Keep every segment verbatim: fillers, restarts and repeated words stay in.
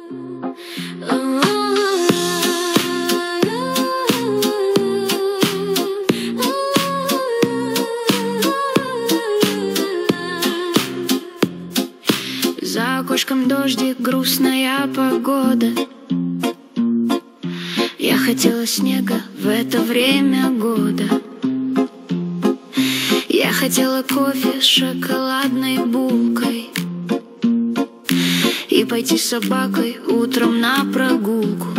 За окошком дождик, грустная погода. Я хотела снега в это время года. Я хотела кофе с шоколадной булкой и пойти с собакой утром на прогулку.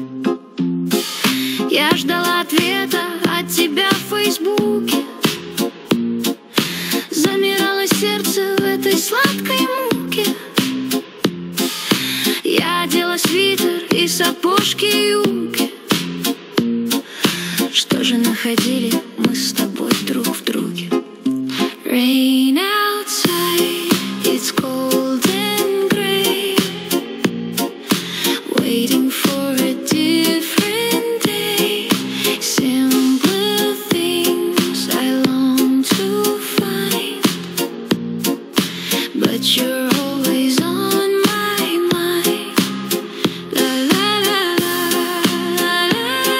Я ждала ответа от тебя в Фейсбуке. Замирало сердце в этой сладкой муке. Я одела свитер и сапожки-юбки. Что же находили мы с тобой друг в друге? Rain outside, it's cold and gray, waiting for a different day. Simple things I long to find, but you're always on my mind. La la la la la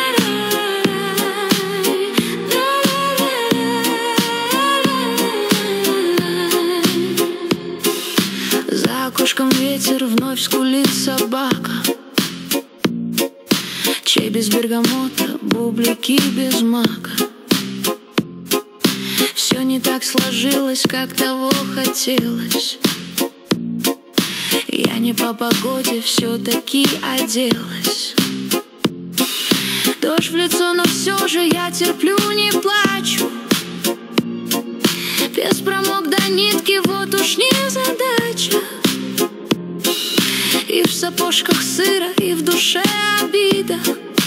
la. За окошком ветер, вновь скулит собака. Чай без бергамота, бублики без мака. Все не так сложилось, как того хотелось. Я не по погоде все-таки оделась. Дождь в лицо, но все же я терплю, не плачу. Без промок до нитки, вот уж не задача. И в сапожках сыро, и в душе обида.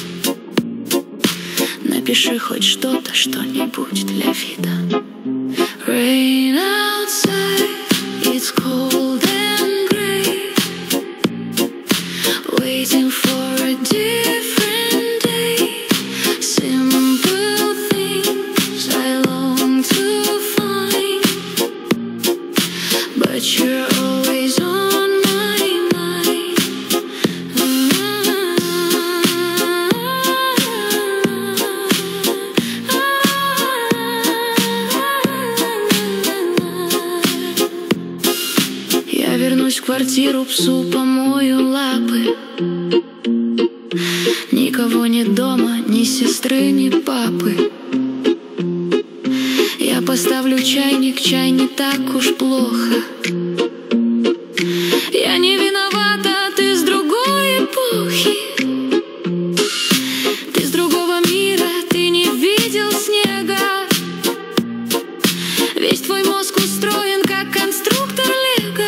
Напиши хоть что-то, что-нибудь для вида. Rain outside, it's cold and gray, waiting for a different day. Simple things I long to find, but you're always on my mind. Я вернусь в квартиру, псу помою лапы. Никого нет дома, ни сестры, ни папы. Я поставлю чайник, чай не так уж плохо. Я не виновата, ты с другой эпохи. Ты с другого мира, ты не видел снега. Весь твой мозг устроен, как конструктор Лего.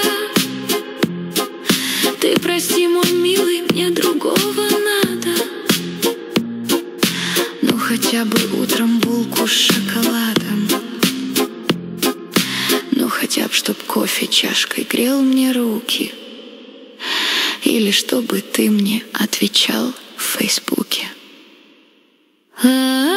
Ты прости, мой милый, мне другого надо. Ну хотя бы утром булку с шоколадом. Ну хотя бы, чтоб кофе чашкой грел мне руки. Или чтобы ты мне отвечал в Фейсбуке. А-а-а.